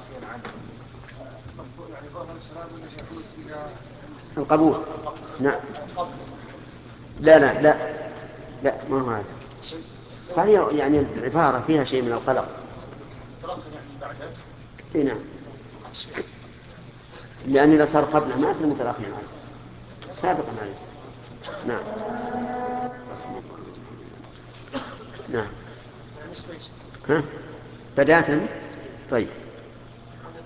القبول. نعم. لا لا لا لا، ما هو هذا صحيح، يعني العبارة فيها شيء من القلق. نعم، لأن إذا صار قبله ما يصير متراخيا عنه، سابقا عليه. نعم. نعم. ها بدأت أنت؟ طيب.